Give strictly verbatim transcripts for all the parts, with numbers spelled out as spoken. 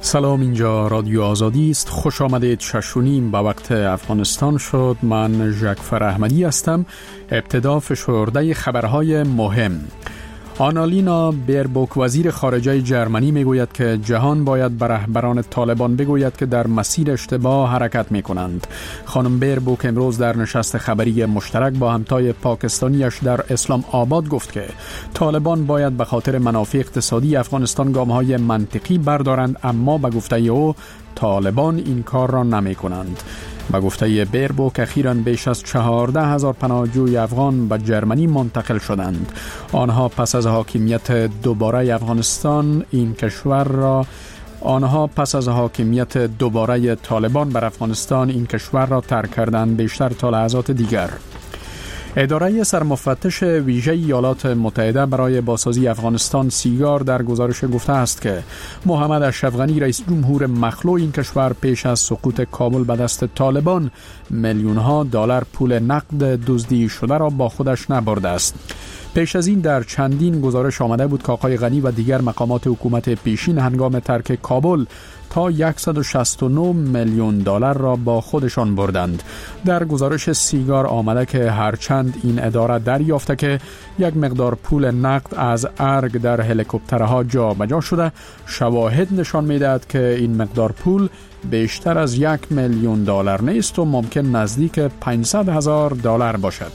سلام، اینجا رادیو آزادی است. خوش آمدید. شش و نیم به وقت افغانستان شد. من جعفر احمدی هستم. ابتدا فشرده خبرهای مهم. آنالینا بیربوک وزیر خارجه جرمنی میگوید که جهان باید به رهبران طالبان بگوید که در مسیر اشتباه حرکت میکنند. خانم بیربوک امروز در نشست خبری مشترک با همتای پاکستانیش در اسلام آباد گفت که طالبان باید به خاطر منافع اقتصادی افغانستان گامهای منطقی بردارند، اما به گفته او طالبان این کار را نمی کنند. با گفته بیربوک اخیراً بیش از چهارده هزار پناهجوی افغان به جرمنی منتقل شدند. آنها پس از حاکمیت دوباره افغانستان این کشور را آنها پس از حاکمیت دوباره طالبان بر افغانستان این کشور را ترک کردند، بیشتر تا لحظات دیگر. اداره سرمفتش ویژه ایالات متحده برای بازسازی افغانستان سیگار در گزارش گفته است که محمد اشرف غنی رئیس جمهور مخلوع این کشور پیش از سقوط کابل به دست طالبان میلیون ها دلار پول نقد دزدی شده را با خودش نبرده است. پیش از این در چندین گزارش آمده بود که آقای غنی و دیگر مقامات حکومت پیشین هنگام ترک کابل تا صد و شصت و نه میلیون دلار را با خودشان بردند. در گزارش سیگار آمده که هرچند این اداره دریافته که یک مقدار پول نقد از ارگ در هلیکوپترها جابجا شده، شواهد نشان می‌دهد که این مقدار پول بیشتر از یک میلیون دلار نیست و ممکن نزدیک پانصد هزار دلار باشد.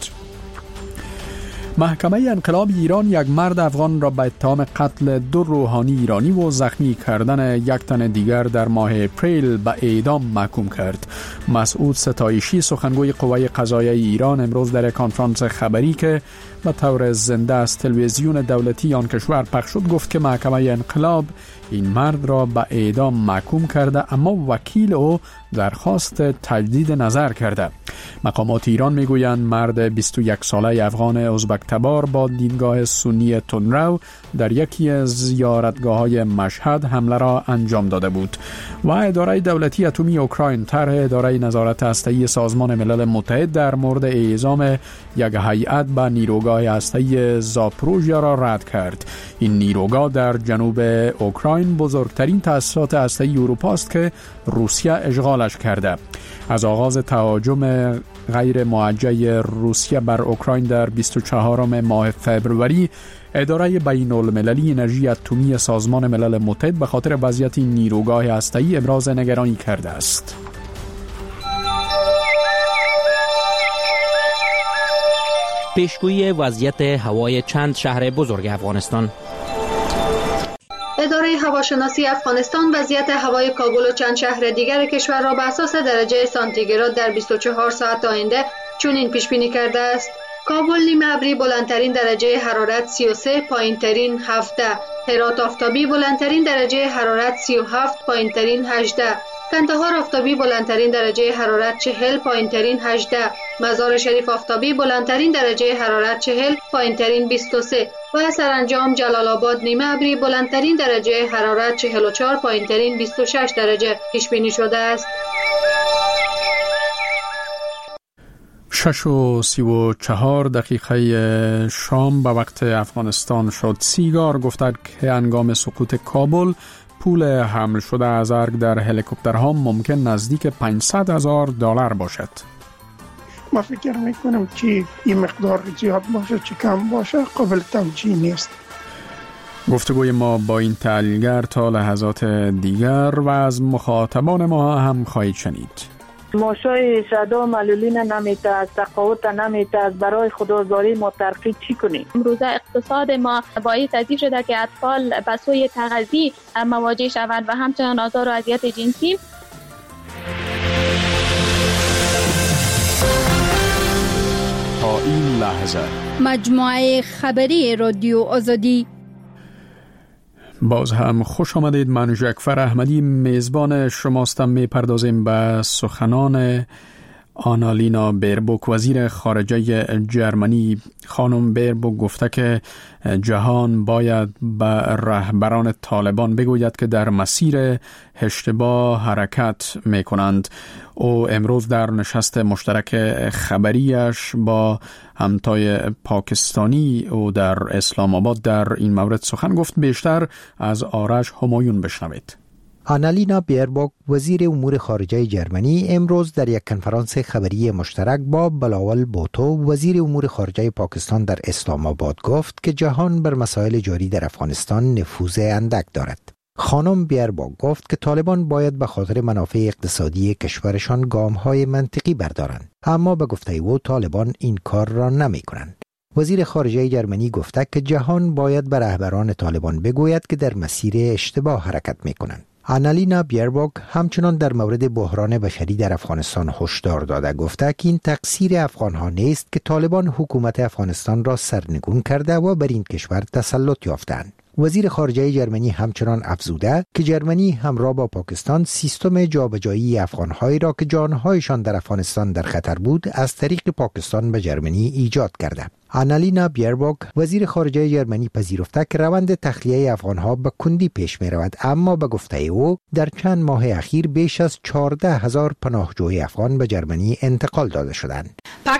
محکمه انقلاب ایران یک مرد افغان را به اتهام قتل دو روحانی ایرانی و زخمی کردن یک تن دیگر در ماه اپریل به اعدام محکوم کرد. مسعود ستایشی سخنگوی قوه قضاییه ایران امروز در کنفرانس خبری که به طور زنده از تلویزیون دولتی آن کشور پخش شد گفت که محکمه انقلاب این مرد را به اعدام محکوم کرده، اما وکیل او درخواست تجدید نظر کرده. مقامات ایران میگویند مرد بیست و یک ساله افغان ازبک تبار با دیدگاه سنی تندرو در یکی از زیارتگاه‌های مشهد حمله را انجام داده بود و اداره دولتی اتمی اوکراین طرح اداره نظارت هسته‌ای سازمان ملل متحد در مورد اعزام یک هیئت به نیروگاه هسته‌ای زاپروژیا را رد کرد. این نیروگاه در جنوب اوکراین بزرگترین تأسیسات هسته‌ای اروپا است که روسیه اشغالش کرده. از آغاز تهاجم غیر موجه روسیه بر اوکراین در بیست و چهارم ماه فبروری، اداره بین المللی انرژی اتمی سازمان ملل متحد به خاطر وضعیت نیروگاه هسته‌ای ابراز نگرانی کرده است. پیشگویی وضعیت هوای چند شهر بزرگ افغانستان. اداره هواشناسی افغانستان وضعیت هوای کابل و چند شهر دیگر کشور را بر اساس درجه سانتیگراد در بیست و چهار ساعت آینده چنین پیش بینی کرده است: کابل نیمه ابری بلندترین درجه حرارت سی و سه، پایینترین هفده. هرات آفتابی بلندترین درجه حرارت سی و هفت، پایینترین هجده. کندهار آفتابی بلندترین درجه حرارت چهل، پایینترین هجده. مزار شریف آفتابی بلندترین درجه حرارت چهل، پایینترین بیست و سه و سرانجام جلال آباد نیمه ابری بلندترین درجه حرارت چهل و چهار، پایینترین بیست و شش درجه پیش بینی شده است. شش و سی و چهار دقیقه شام به وقت افغانستان شد. سیگار گفتند که هنگام سقوط کابل پول حمل شده از ارگ در هلیکوپترها ممکن نزدیک پانصد هزار دلار باشد. ما فکر میکنم که این مقدار زیاد باشه چه کم باشه قابل توجیه نیست. گفتگوی ما با این تحلیلگر تا لحظات دیگر و از مخاطبان ما هم خواهید شنید. ماشای شدا معلولین نمیته، از تقاوت نمیته، از برای خدازاری ما ترقی چی کنیم؟ امروزه اقتصاد ما باعث تضعیف شده که اطفال به سوی تغذیه مواجه شوند و همچنان آزار و اذیت جنسی. تا این لحظه مجموعه خبری رادیو آزادی. باز هم خوش آمدید. من جعفر احمدی میزبان شماستم. میپردازیم به سخنان آنالینا بیربوک وزیر خارجه جرمنی. خانم بیربوک گفته که جهان باید به رهبران طالبان بگوید که در مسیر اشتباه حرکت می کنند. او امروز در نشست مشترک خبریش با همتای پاکستانی او در اسلام آباد در این مورد سخن گفت. بیشتر از آرش همایون بشنوید. آنالینا بیرباک وزیر امور خارجه جرمنی امروز در یک کنفرانس خبری مشترک با بلاول بوتو وزیر امور خارجه پاکستان در اسلام آباد گفت که جهان بر مسائل جاری در افغانستان نفوذ اندک دارد. خانم بیرباک گفت که طالبان باید به خاطر منافع اقتصادی کشورشان گام‌های منطقی بردارند، اما به گفته او طالبان این کار را نمی کنند. وزیر خارجه جرمنی گفته که جهان باید به رهبران طالبان بگوید که در مسیر اشتباه حرکت می کنند. آنالینا بیرباک همچنان در مورد بحران بشری در افغانستان هشدار داده گفته که این تقصیر افغانها نیست که طالبان حکومت افغانستان را سرنگون کرده و بر این کشور تسلط یافتند. وزیر خارجه جرمنی همچنان افزوده که جرمنی همراه با پاکستان سیستم جابجایی افغانهایی را که جانهایشان در افغانستان در خطر بود از طریق پاکستان به جرمنی ایجاد کرده. آنالینا بیرباک وزیر خارجه جرمنی پذیرفته که روند تخلیه افغانها به کندی پیش می رود، اما به گفته او در چند ماه اخیر بیش از چهارده هزار پناهجوی افغان به جرمنی انتقال داده شدند.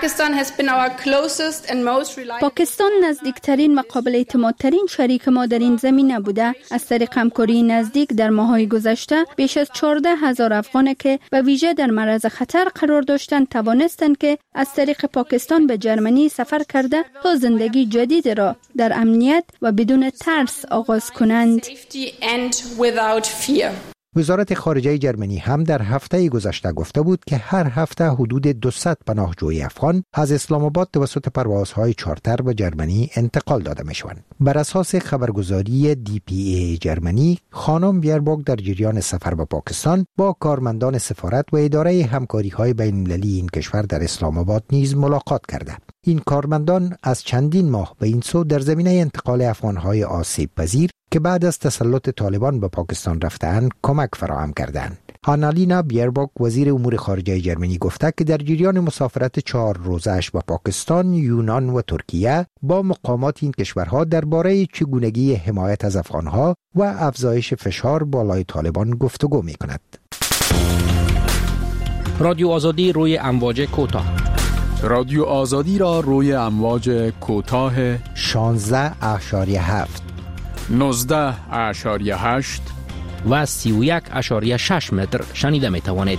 پاکستان نزدیکترین و قابل اعتمادترین شریک ما در این زمینه بوده. از طریق همکاری نزدیک در ماه‌های گذشته بیش از چهارده هزار افغان که به ویژه در معرض خطر قرار داشتند توانستند که از طریق پاکستان به جرمنی سفر کرده تا زندگی جدید را در امنیت و بدون ترس آغاز کنند. وزارت خارجه جرمنی هم در هفته گذشته گفته بود که هر هفته حدود دویست پناهجوی افغان از اسلام آباد توسط پروازهای چارتر به جرمنی انتقال داده میشوند. بر اساس خبرگزاری دی پی ای جرمنی، خانم بیرباک در جریان سفر به پاکستان با کارمندان سفارت و اداره همکاری‌های بین‌المللی این کشور در اسلام آباد نیز ملاقات کرده. این کارمندان از چندین ماه به این سو در زمینه انتقال افغان‌های آسیب پذیر که بعد از تسلط طالبان به پاکستان رفتند کمک فراهم کردند. آنالینا بیرباک وزیر امور خارجه جرمنی گفته که در جریان مسافرت چهار روزه‌اش به پاکستان، یونان و ترکیه با مقامات این کشورها درباره چگونگی حمایت از افغانها و افزایش فشار بالای طالبان گفتگو می‌کند. رادیو آزادی روی امواج کوتاه. رادیو آزادی را روی امواج کوتاه شانزده اشاریه هفت، نوزده اشاریه هشت و سی و یک اشاریه شش متر شنیده می توانید.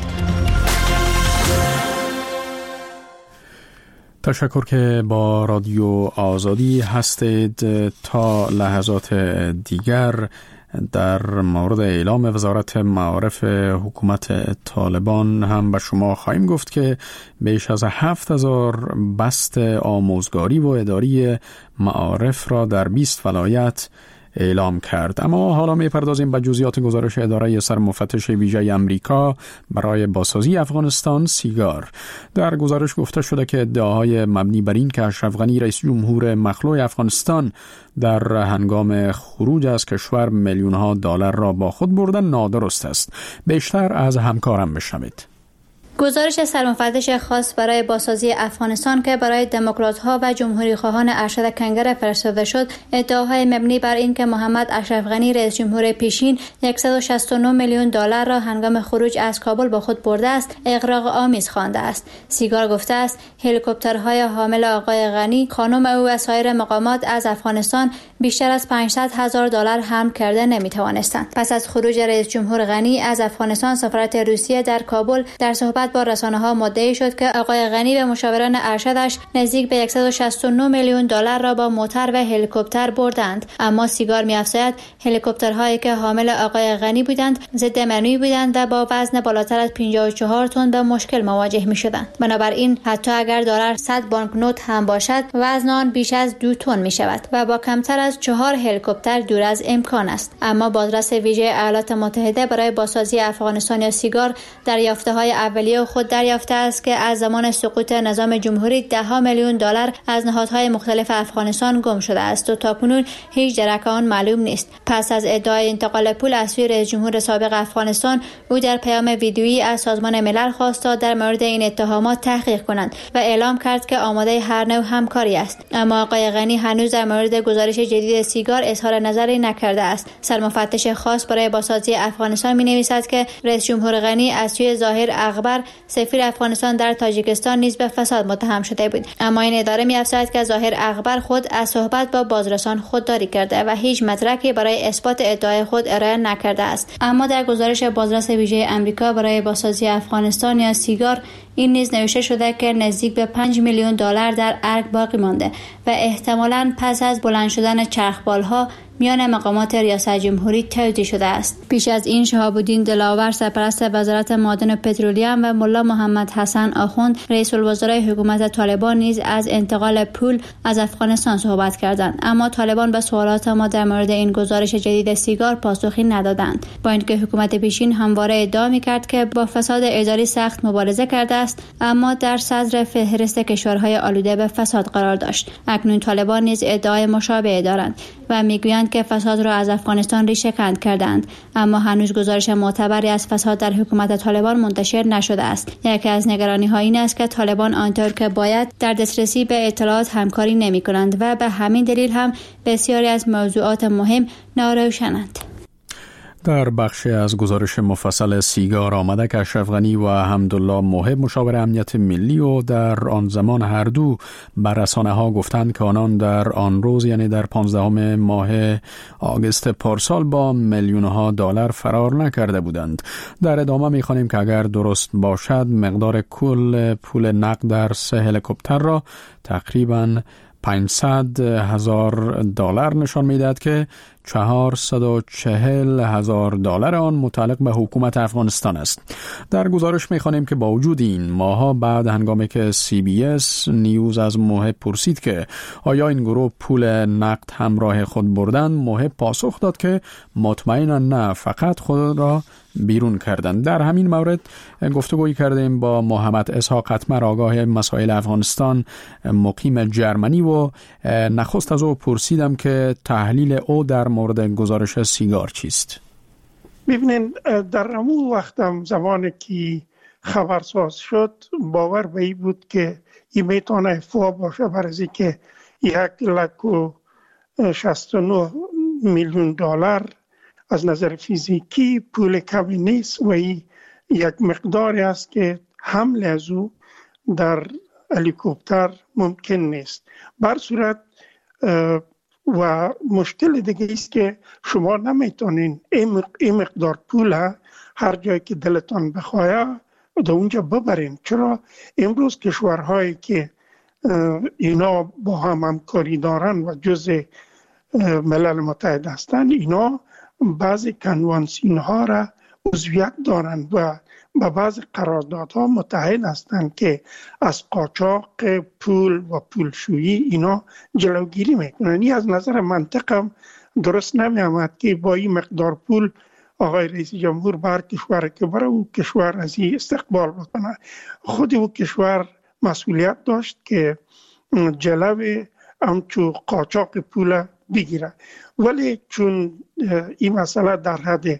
تشکر که با رادیو آزادی هستید. تا لحظات دیگر در مورد اعلام وزارت معارف حکومت طالبان هم به شما خواهیم گفت که بیش از هفت هزار بست آموزگاری و اداری معارف را در بیست ولایت اعلام کرد. اما حالا می‌پردازیم به جزئیات گزارش اداره سرمفتش ویژه امریکا برای بازسازی افغانستان سیگار. در گزارش گفته شده که ادعاهای مبنی بر این که اشرف غنی رئیس جمهور مخلوع افغانستان در هنگام خروج از کشور میلیون‌ها دلار را با خود بردن نادرست است. بیشتر از همکارم بشنوید. گزارش سرمفتش خاص برای بازسازی افغانستان که برای دموکرات‌ها و جمهوری‌خواهان ارشد کنگر فرستاده شد، ادعاهای مبنی بر این که محمد اشرف غنی رئیس جمهور پیشین صد و شصت و نه میلیون دلار را هنگام خروج از کابل با خود برده است، اغراق آمیز خوانده است. سیگار گفته است هلیکوپترهای حامل آقای غنی، خانم او و سایر مقامات از افغانستان بیشتر از پانصد هزار دلار حمل کرده نمی‌توانستند. پس از خروج رئیس جمهور غنی از افغانستان، سفارت روسیه در کابل در صحبت با رسانه‌ها مدعی شد که آقای غنی به مشاوران ارشدش نزدیک به صد و شصت و نه میلیون دلار را با موتر و هلیکوپتر بردند. اما سیگار می‌افزاید هلیکوپترهایی که حامل آقای غنی بودند ضد منوی بودند و با وزن بالاتر از پنجاه و چهار تن به مشکل مواجه می‌شدند. بنابراین حتی اگر دلار صد بانکنوت هم باشد، وزن آن بیش از دو تن می‌شود و با کمتر از چهار هلیکوپتر دور از امکان است. اما بازرس ویژه ایالات متحده برای بازسازی افغانستان یا سیگار در یافته‌های اولیه خود دریافته است که از زمان سقوط نظام جمهوری ده ها میلیون دلار از نهادهای مختلف افغانستان گم شده است و تاکنون هیچ درک آن معلوم نیست. پس از ادعای انتقال پول از سوی رئیس جمهور سابق افغانستان، او در پیام ویدیویی از سازمان ملل خواست تا در مورد این اتهامات تحقیق کنند و اعلام کرد که آماده هر نوع همکاری است. اما آقای غنی هنوز در مورد گزارش جدید سیگار اظهار نظری نکرده است. سرمفتش خاص برای بازسازی افغانستان می‌نویسد که رئیس جمهور غنی از سوی ظاهر اخبار سفیر افغانستان در تاجیکستان نیز به فساد متهم شده بود. اما این اداره می‌افزاید که ظاهر اکبر خود از صحبت با بازرسان خودداری کرده و هیچ مدرکی برای اثبات ادعای خود ارائه نکرده است. اما در گزارش بازرس ویژه آمریکا برای بازسازی افغانستان یا سیگار این نیز نوشته شده که نزدیک به پنج میلیون دلار در ارگ باقی مانده و احتمالاً پس از بلند شدن چرخبال‌ها میان مقامات ریاست جمهوری توزیع شده است. پیش از این شهاب الدین دلاور سرپرست وزارت معادن و پترولیوم و ملا محمد حسن آخوند رئیس الوزرای حکومت طالبان نیز از انتقال پول از افغانستان صحبت کردند، اما طالبان به سوالات ما در مورد این گزارش جدید سیگار پاسخی ندادند، با اینکه حکومت پیشین همواره ادعا می‌کرد که با فساد اداری سخت مبارزه کرده است، اما در صدر فهرست کشورهای آلوده به فساد قرار داشت. اکنون طالبان نیز ادعای مشابه دارند و میگویند که فساد را از افغانستان ریشه کند کردند، اما هنوز گزارش معتبری از فساد در حکومت طالبان منتشر نشده است. یکی از نگرانی‌ها این است که طالبان آنطور که باید در دسترسی به اطلاعات همکاری نمی‌کنند و به همین دلیل هم بسیاری از موضوعات مهم ناروشنند. در بخش از گزارش مفصل سیگار آمده که اشرف غنی و حمدالله موهب مشاور امنیت ملی و در آن زمان هر دو بر رسانه‌ها گفتند که آنان در آن روز یعنی در پانزدهم ماه آگوست پارسال با میلیون‌ها دلار فرار نکرده بودند. در ادامه می‌خوانیم که اگر درست باشد مقدار کل پول نقد در سه هلیکوپتر را تقریباً پانصد هزار دلار نشان می‌دهد که چهارصد و چهل هزار دلار آن متعلق به حکومت افغانستان است. در گزارش می‌خوانیم که با وجود این ماها بعد هنگامی که سی بی اس نیوز از موهب پرسید که آیا این گروه پول نقد همراه خود بردند، موهب پاسخ داد که مطمئنا نه، فقط خود را بیرون کردند. در همین مورد گفتگویی کردیم با محمد اسحاق اتمر آگاه مسائل افغانستان مقیم جرمنی و نخست از او پرسیدم که تحلیل او در مورد گزارش سیگار چیست؟ ببینید، در همون وقتم زمانی که خبرساز شد باور به این بود که این میتونه افوا باشه، برای که یک لک و شصت و نه میلیون دلار از نظر فیزیکی پول کمی نیست و این یک مقداری است که حمل از او در هلیکوپتر ممکن نیست. بر صورت و مشکل دیگه است که شما نمیتونین این مقدار پول هر جایی که دلتان بخواه در اونجا ببرین. چرا امروز کشورهایی که اینا با هم همکاری دارن و جزء ملل متحد هستند، اینا بعضی کنوانسیون ها را عضویت دارند و با بعضی قراردادها متحد هستند که از قاچاق پول و پولشویی اینا جلوگیری میکنند. این از نظر منطقم درست نمی آمد که با این مقدار پول آقای رئیس جمهور بر کشور که برای او کشور از این استقبال بکنه. خود او کشور مسئولیت داشت که جلو همچو قاچاق پول بگیره، ولی چون این مسئله در حد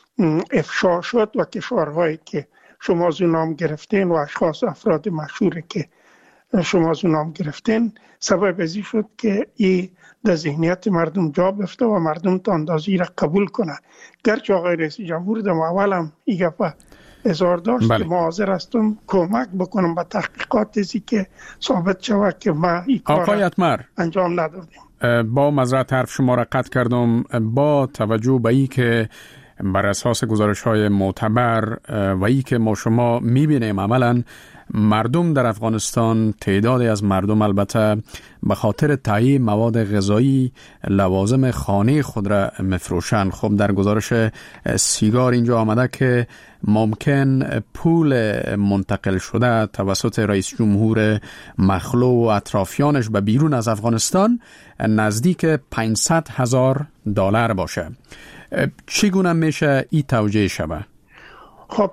افشا شد و کشورهایی که شما از نام گرفتین و اشخاص افراد مشهوری که شما از نام گرفتین سبب ازی شد که این در ذهنیت مردم جا بفته و مردم تا اندازی را قبول کنه. گرچه آقای رئیس جمهور در اولم این گفت اظهار داشت بله. که ما حاضر هستم کمک بکنم به تحقیقات ازی که ثابت شود که ما این کار انجام ندادیم. با معذرت حرف شما را قطع کردم. با توجه به این که بر اساس گزارش‌های معتبر و ای که ما شما می‌بینیم عملاً مردم در افغانستان، تعدادی از مردم البته به خاطر تهیه مواد غذایی لوازم خانه خود را مفروشند. خب در گزارش سیگار اینجا آمده که ممکن پول منتقل شده توسط رئیس جمهور مخلوع و اطرافیانش به بیرون از افغانستان نزدیک پانصد هزار دلار باشه. چگونه میشه این توجیه شده؟ خب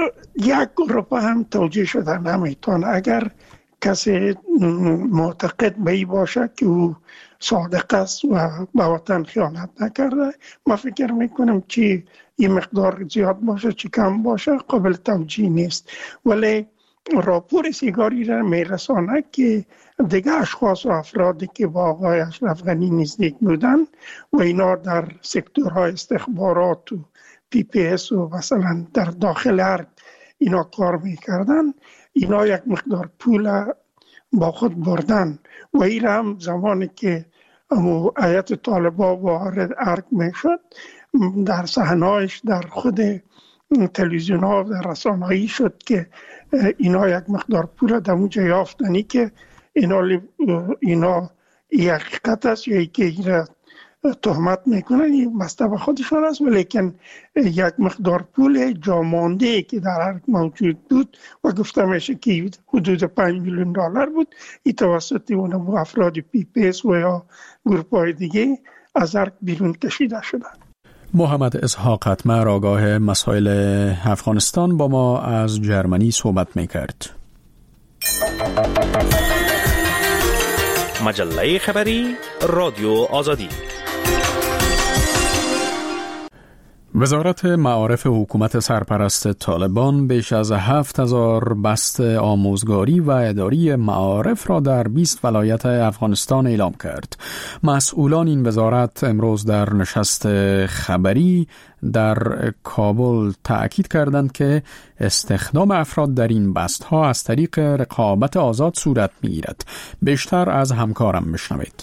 یک گروه هم توجیه شده نمیتونه. اگر کسی معتقد به این باشه که او صادق است و به وطن خیانت نکرده، ما فکر میکنم چی این مقدار زیاد باشه چی کم باشه قابل توجیه نیست. ولی راپور سیگاری را میرسانه که دیگه اشخاص و افرادی که با آقای اشرف غنی نزدیک بودن و اینا در سکتورهای استخبارات و پی پی اس و مثلا در داخل هر اینا کار میکردن، اینا یک مقدار پول با خود بردن و این هم زمانی که ایت طالبا وارد ارگ میشد در صحنه‌اش در خود تلویزیون ها و رسانه‌ای شد که اینا یک مقدار پول در اونجا یافتنی که اینا اینا این حقیقت است یا که اینا تهمت میکنن، این مستوى خودشان است، ولیکن یک مقدار پول جامانده که در ارگ موجود بود و گفته میشه که حدود پنج میلیون دلار بود، این توسط اون افراد پی پی اس و یا گروپ های دیگه از ارگ بیرون کشیده شدن. محمد اسحاق قطمر آگاه مسائل افغانستان با ما از جرمنی صحبت میکرد. مجله خبری رادیو آزادی. وزارت معارف حکومت سرپرست طالبان بیش از هفت هزار بست آموزگاری و اداری معارف را در بیست ولایت افغانستان اعلام کرد. مسئولان این وزارت امروز در نشست خبری در کابل تأکید کردند که استخدام افراد در این بست‌ها از طریق رقابت آزاد صورت می‌گیرد. بیشتر از همکارم بشنوید.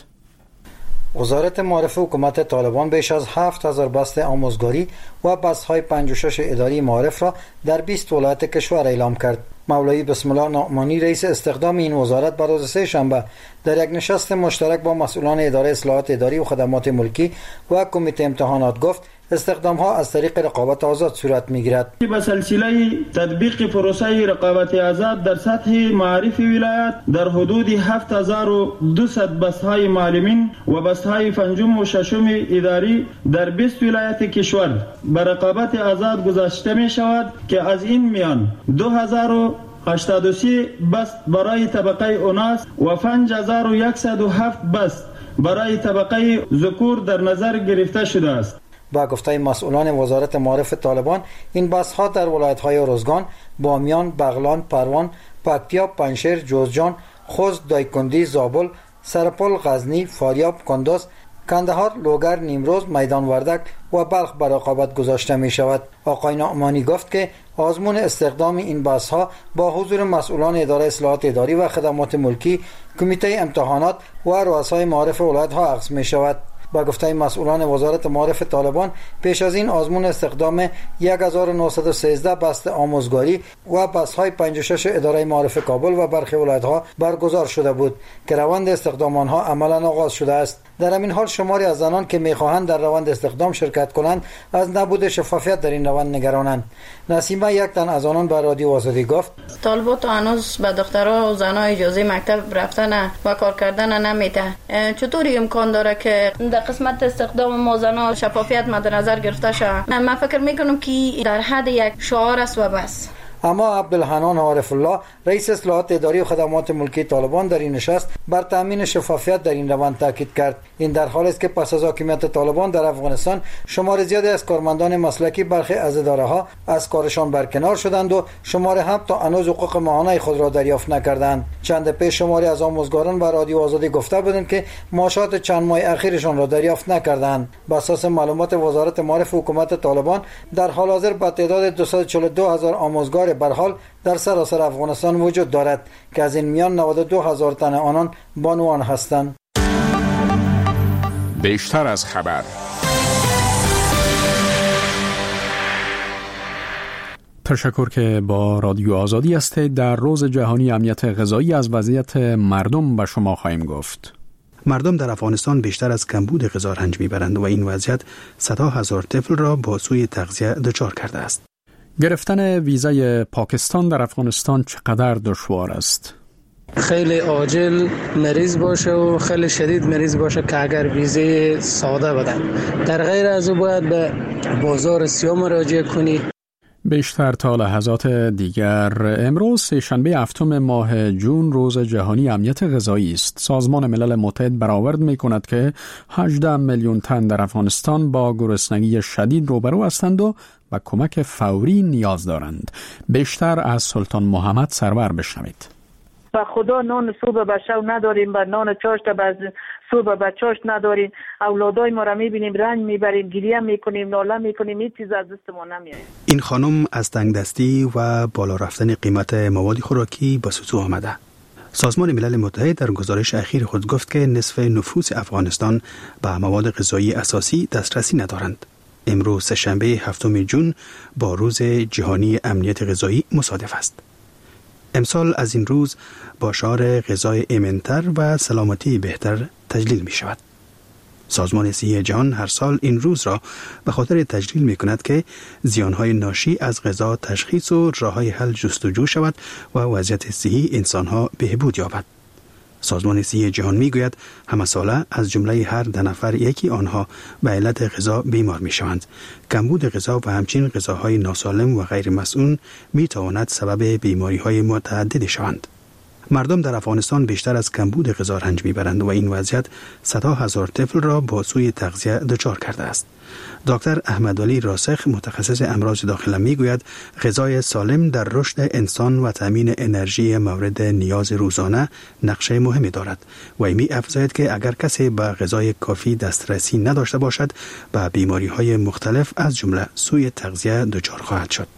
وزارت معارف حکومت طالبان بیش از هفت هزار بست آموزگاری و بست‌های پنجاه و شش اداری معارف را در بیست ولایت کشور اعلام کرد. مولوی بسم الله نعمانی رئیس استخدام این وزارت بر روز سه شنبه در یک نشست مشترک با مسئولان اداره اصلاحات اداری و خدمات ملکی و کمیته امتحانات گفت استخدام ها از طریق رقابت آزاد صورت می‌گیرد. به سلسله تطبیق پروسه رقابت آزاد در سطح معارف ولایت در حدود هفت هزار و دویست بست‌های معلمین و بست‌های پنجم و ششم اداری در بیست ولایت کشور به رقابت آزاد گذاشته می‌شود که از این میان دو هزار و هشتاد و سه بست برای طبقه اوناس و پنج هزار و صد و هفت بست برای طبقه ذکور در نظر گرفته شده است. با گفته مسئولان وزارت معارف طالبان این بست‌ها در ولایت‌های روزگان، بامیان، بغلان، پروان، پکتیا، پنشیر، جوزجان، خوست، دایکندی، زابل، سرپل، غزنی، فاریاب، کندوز، کندهار، لوگر، نیمروز، میدان وردک و بلخ بر رقابت گذاشته می شود. آقای نعمانی گفت که آزمون استخدام این بست‌ها با حضور مسئولان اداره اصلاحات اداری و خدمات ملکی، کمیته امتحانات و رؤسای معارف ولایت‌ها عقد می شود. با گفته مسئولان وزارت معارف طالبان پیش از این آزمون استخدام یک هزار و نهصد و سیزده بست آموزگاری و بست‌های پنجاه و شش اداره معارف کابل و برخی ولایت‌ها برگزار شده بود که روند استخدام آنها عملاً آغاز شده است. در همین حال شماری از زنان که می‌خواهند در روند استخدام شرکت کنند از نبود شفافیت در این روند نگرانند. نسیمه یک تن از آنان به رادیو آزادی گفت طالبات هنوز به دخترها و زنها اجازه مکتب رفتن و کار کردن نمیده. چطوری امکان داره که در قسمت استخدام ما زنها شفافیت مد نظر گرفته شود؟ من فکر میکنم که در حد یک شعار است و بس. اما عبدالحنان عارف الله رئیس اصلاحات اداری و خدمات ملکی طالبان در این نشست بر تامین شفافیت در این روند تاکید کرد. این در حالی است که پس از حاکمیت طالبان در افغانستان شمار زیادی از کارمندان مسلکی برخی از اداره‌ها از کارشان برکنار شدند و شمار هم تا هنوز حقوق ماهانه خود را دریافت نکردند. چند پیش شماری از آموزگاران بر رادیو آزادی گفته بودند که معاشات چند ماه اخیرشان را دریافت نکردند. بر اساس معلومات وزارت معارف حکومت طالبان در حال حاضر با تعداد دویست و چهل و دو هزار آموزگار به حال در سراسر افغانستان وجود دارد که از این میان نود و دو هزار تن آنان بانوان هستند. بیشتر از خبر. تشکر که با رادیو آزادی هستید. در روز جهانی امنیت غذایی از وضعیت مردم به شما خواهیم گفت. مردم در افغانستان بیشتر از کمبود غذا رنج میبرند و این وضعیت صدها هزار طفل را با سوء تغذیه دچار کرده است. گرفتن ویزای پاکستان در افغانستان چقدر دشوار است؟ خیلی عاجل مریض باشه و خیلی شدید مریض باشه که اگر ویزای ساده بدن. در غیر از او باید به بازار سیاه مراجعه کنی. بیشتر تا لحظات دیگر. امروز سه‌شنبه هفتم ماه جون روز جهانی امنیت غذایی است. سازمان ملل متحد برآورد می‌کند که هجده میلیون تن در افغانستان با گرسنگی شدید روبرو هستند و و کمک فوری نیاز دارند. بیشتر از سلطان محمد سرور بشنوید. و خدا نان صبح به شب نداریم و نان چاشت به صبح به چاشت نداریم. اولادای ما را میبینیم رنج میبریم، گریه میکنیم، ناله میکنیم، هیچ چیز از دست ما نمیاد. این خانم از تنگدستی و بالا رفتن قیمت مواد خوراکی به سوزو آمده. سازمان ملل متحد در گزارش اخیر خود گفت که نصف نفوس افغانستان به مواد غذایی اساسی دسترسی ندارند. امروز سه‌شنبه هفتم ژوئن با روز جهانی امنیت غذایی مصادف است. امسال از این روز با شعار غذای ایمن‌تر و سلامتی بهتر تجلیل می شود. سازمان صحی جهان هر سال این روز را به خاطر تجلیل می کند که زیانهای ناشی از غذا تشخیص و راه‌های حل جستجو شود و وضعیت صحی انسانها بهبود یابد. سازمان صحی جهان می گوید همه ساله از جمله هر ده نفر یکی آنها به علت غذا بیمار می شوند. کمبود غذا و همچنین غذاهای ناسالم و غیر مسئول می تواند سبب بیماری های متعددی شوند. مردم در افغانستان بیشتر از کمبود غذا رنج میبرند و این وضعیت صدها هزار طفل را با سوء تغذیه دچار کرده است. دکتر احمدعلی راسخ متخصص امراض داخله میگوید غذای سالم در رشد انسان و تامین انرژی مورد نیاز روزانه نقش مهمی دارد و می افزاید که اگر کسی به غذای کافی دسترسی نداشته باشد به بیماری های مختلف از جمله سوء تغذیه دچار خواهد شد.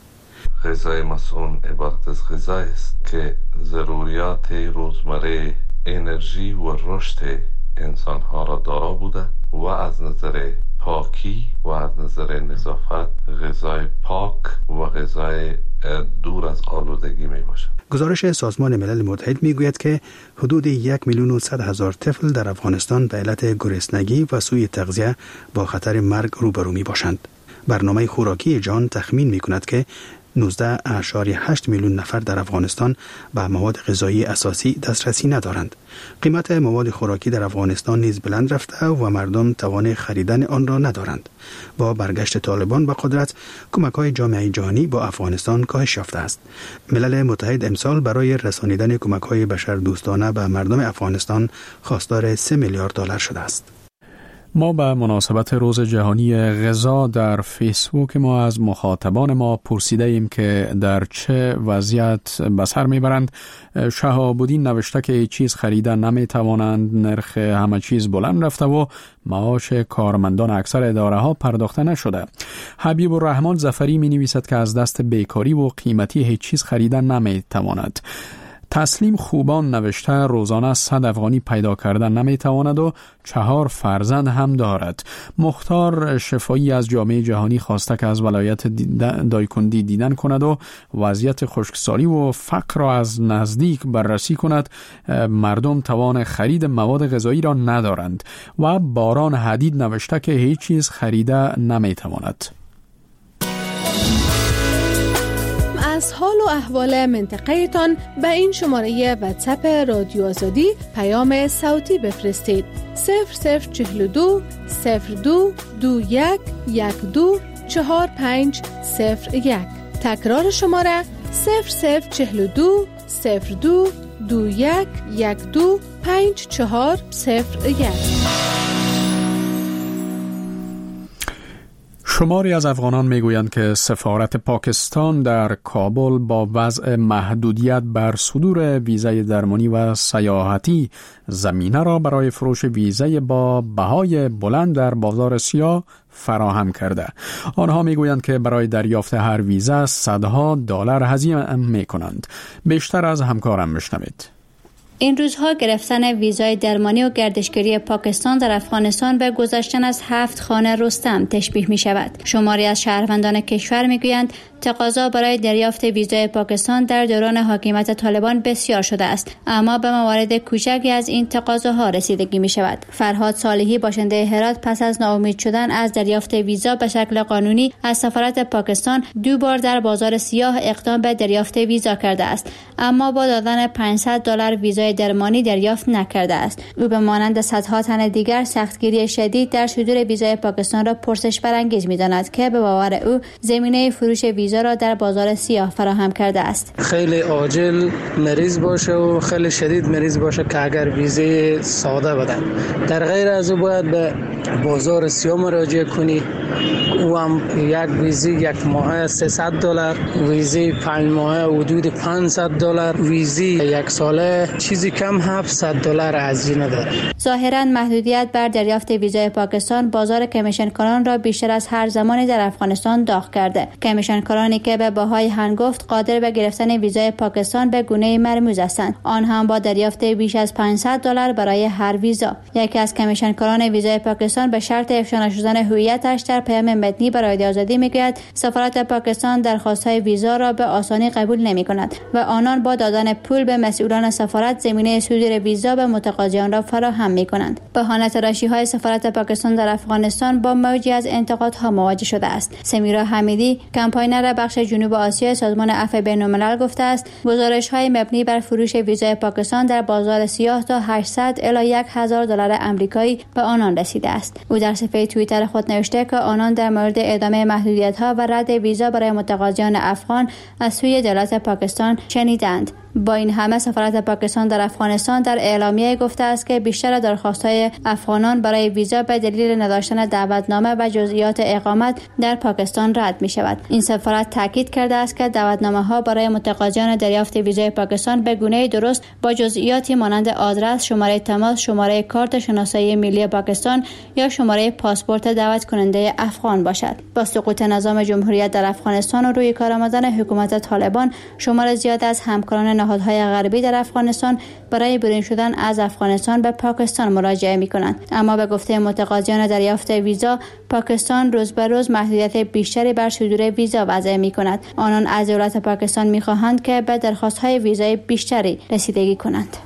غذای مسئول عبارت از غذای است که ضروریات روزمره انرژی و رشد انسانها را دارا بوده و از نظر پاکی و از نظر نظافت غذای پاک و غذای دور از آلودگی می باشد. گزارش سازمان ملل متحد می گوید که حدود یک میلیون و صد هزار طفل در افغانستان به علت گرسنگی و سوء تغذیه با خطر مرگ روبرو می باشند. برنامه خوراکی جهان تخمین می کند که نوزده اشاری هشت میلیون نفر در افغانستان به مواد غذایی اساسی دسترسی ندارند. قیمت مواد خوراکی در افغانستان نیز بلند رفته و مردم توان خریدن آن را ندارند. با برگشت طالبان به قدرت، کمک‌های جامعه جهانی با افغانستان کاهش یافته است. ملل متحد امسال برای رسانیدن کمک‌های بشردوستانه به مردم افغانستان خواستار سه میلیارد دلار شده است. ما به مناسبت روز جهانی غذا در فیسبوک ما از مخاطبان ما پرسیده ایم که در چه وضعیت به سر میبرند. شهاب‌الدین نوشته که چیز خریدن نمی توانند، نرخ همه چیز بلند رفته و معاش کارمندان اکثر اداره ها پرداخته نشده. حبیب الرحمن ظفری می نویسد که از دست بیکاری و قیمتی هیچ چیز خریدن نمی تواند. تسلیم خوبان نوشته روزانه صد افغانی پیدا کردن نمیتواند و چهار فرزند هم دارد. مختار شفایی از جامعه جهانی خواسته که از ولایت دایکندی دیدن کند و وضعیت خشکسالی و فقر را از نزدیک بررسی کند. مردم توان خرید مواد غذایی را ندارند. و باران حدید نوشته که هیچ چیز خریده نمیتواند. از حال و احوال منطقه تان به این شماره واتساپ رادیو آزادی پیام صوتی بفرستید. صفر صفر چهل دو صفر دو دو یک یک دو چهار پنج صفر یک. تکرار شماره صفر صفر چهل دو صفر دو دو یک یک دو پنج چهار صفر یک. شماری از افغانان میگویند که سفارت پاکستان در کابل با وضع محدودیت بر صدور ویزای درمانی و سیاحتی زمینه را برای فروش ویزای با بهای بلند در بازار سیاه فراهم کرده. آنها میگویند که برای دریافت هر ویزا صدها دلار هزینه میکنند. بیشتر از همکارم بشنوید. این روزها گرفتن ویزای درمانی و گردشگری پاکستان در افغانستان به گذشتن از هفت خانه رستم تشبیه می شود. شماری از شهروندان کشور می گویند تقاضا برای دریافت ویزای پاکستان در دوران حاکمیت طالبان بسیار شده است، اما به موارد کوچکی از این تقاضاها رسیدگی می شود. فرهاد صالحی باشنده هرات پس از ناامید شدن از دریافت ویزا به شکل قانونی از سفارت پاکستان دو بار در بازار سیاه اقدام به دریافت ویزا کرده است، اما با دادن پانصد دلار ویزای درمانی دریافت نکرده است. او به مانند صدها تن دیگر سختگیری شدید در صدور ویزای پاکستان را پرسش برانگیز می‌داند که به باور او زمینه فروش ویزا ویزا را در بازار سیاه فراهم کرده است. خیلی عاجل مریض باشه و خیلی شدید مریض باشه که اگر ویزه ساده بدن. در غیر از او باید به بازار سیاه مراجعه کنی. او هم یک ویزه یک ماه سیصد دلار، ویزه پنج ماه حدود پانصد دلار، ویزه یک ساله چیزی کم هفتصد دلار هزینه داره. ظاهراً محدودیت بر دریافت ویزای پاکستان بازار کمیشنکاران را بیشتر از هر زمانی در افغانستان داغ کرده. کمیشنکارانی که به بهای هنگفت قادر به گرفتن ویزای پاکستان به گونه مرموز هستند، آن هم با دریافت بیش از پانصد دلار برای هر ویزا. یکی از کمیشنکاران ویزای پاکستان به شرط افشا نشدن هویتش در پیام متنی برای رادیو آزادی میگوید سفارت پاکستان درخواست‌های ویزا را به آسانی قبول نمی‌کند و آنان با دادن پول به مسئولان سفارت زمینه صدور ویزا به متقاضیان را فراهم می‌کنند. بهانه تراشی‌های سفارت پاکستان در افغانستان با موجی از انتقادها مواجه شده است. سمیرا حمیدی، کمپاینر بخش جنوب آسیا سازمان عفو بین‌الملل گفته است گزارش‌های مبنی بر فروش ویزای پاکستان در بازار سیاه تا هشتصد الی هزار دلار آمریکایی به آنان رسیده است. او در صفحه توییتر خود نوشته که آنان در مورد ادامه محدودیت‌ها و رد ویزا برای متقاضیان افغان از سوی دولت پاکستان شنیدند. با این همه سفارت پاکستان در افغانستان در اعلامیه گفته است که بیشتر درخواست‌های افغانان برای ویزا به دلیل نداشتن دعوتنامه و جزئیات اقامت در پاکستان رد می‌شود. این سفارت تاکید کرده است که دعوتنامه‌ها برای متقاضیان دریافت ویزای پاکستان به گونه درست با جزئیاتی مانند آدرس، شماره تماس، شماره کارت شناسایی ملی پاکستان یا شماره پاسپورت دعوت کننده افغان باشد. با سقوط نظام جمهوریت در افغانستان و روی کار آمدن حکومت طالبان، شمار زیاد از همکاران نهادهای غربی در افغانستان برای برون شدن از افغانستان به پاکستان مراجعه می‌کنند. اما به گفته متقاضیان دریافت ویزا، پاکستان روز به روز محدودیت بیشتری بر صدور ویزا وضع می‌کند. آنان از دولت پاکستان می‌خواهند که به درخواست‌های ویزای بیشتری رسیدگی کنند.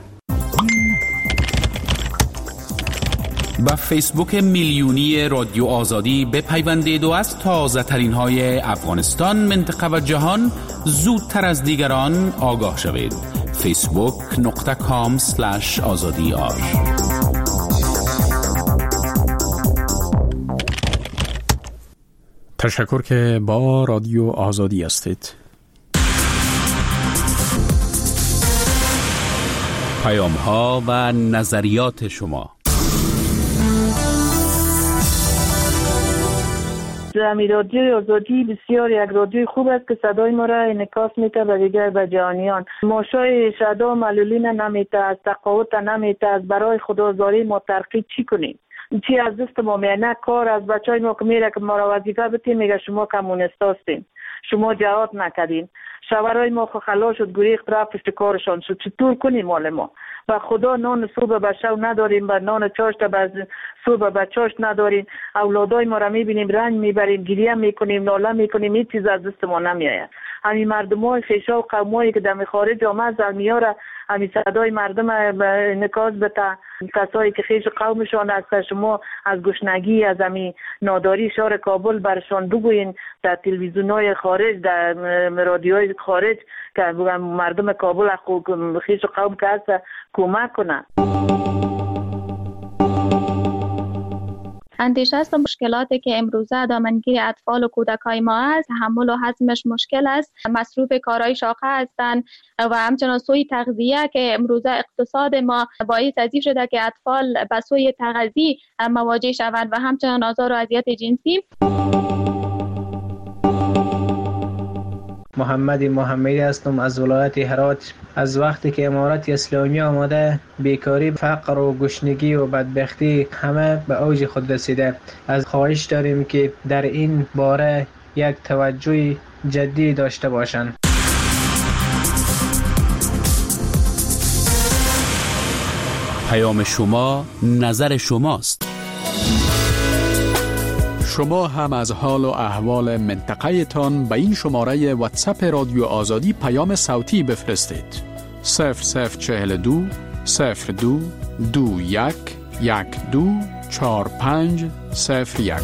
با فیسبوک میلیونی رادیو آزادی بپیوندید و از تازه ترین های افغانستان، منطقه و جهان زودتر از دیگران آگاه شوید. فیسبوک نقطه کام سلش آزادی آر. تشکر که با رادیو آزادی هستید. پیام ها و نظریات شما. امی رادیوی آزادی بسیار یک رادیوی خوب است که صدای ما را انعکاس میده به دیگر به جهانیان. ماشای شدا معلولین نمیته، از تقاوت نمیته، از برای خدازاری ما ترقی چی کنیم؟ چی از دست ما میانه کار از بچه های ما که میره که ما را وظیفه بتیم میگه شما کمونیست هستین، شما جهاد نکردین. شوهرای ما خلا شد گریخت رفت پشت کارشان شد. چطور کنیم مال ما؟ و خدا نان صبح به شب نداریم و نان چاشت به صبح به چاشت نداریم. اولادای ما را میبینیم رنج میبریم، گریه میکنیم، ناله میکنیم، هیچ چیز از دست ما نمیآید. همین مردمای خیشا و قومایی که در خارج آمد زلمیاره همین صدای مردم انعکاس به کسایی که خیش قومشان است. شما از گشنگی از همین ناداری شهر کابل برشان بگوین در تلویزیون‌های خارج، در رادیوهای خارج که مردم کابل خیش قوم که هست کمک کنن. اندیشه است و مشکلاتی که امروزه دامنگیر اطفال و کودکای ما است، تحمل و هضمش مشکل است، مصروف کارهای شاقه هستند و همچنان سوی تغذیه که امروزه اقتصاد ما باعث از این شده که اطفال به سوی تغذیه مواجه شوند و همچنان آزار و اذیت جنسی. محمد محمدی هستم از ولایت هرات. از وقتی که امارت اسلامی آمده بیکاری، فقر و گشنگی و بدبختی همه به اوج خود رسیده. از خواهش داریم که در این باره یک توجه جدی داشته باشند. پیام شما نظر شماست. شما هم از حال و احوال منطقه تان به این شماره واتساپ رادیو آزادی پیام صوتی بفرستید. صفر صفر چهل دو صفر دو دو یک یک دو چار پنج صفر یک.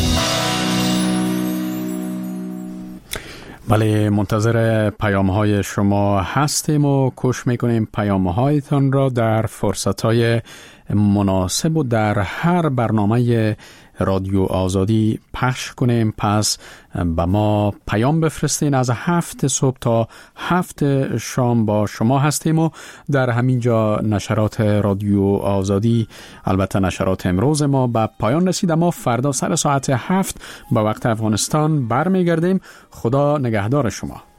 بله، منتظر پیام های شما هستیم و کوشش میکنیم پیام هایتان را در فرصت های مناسب و در هر برنامه رادیو آزادی پخش کنیم. پس به ما پیام بفرستین. از هفت صبح تا هفت شام با شما هستیم و در همین جا نشرات رادیو آزادی، البته نشرات امروز ما به پایان رسید. ما فردا سر ساعت هفت با وقت افغانستان برمیگردیم. خدا نگهدار شما.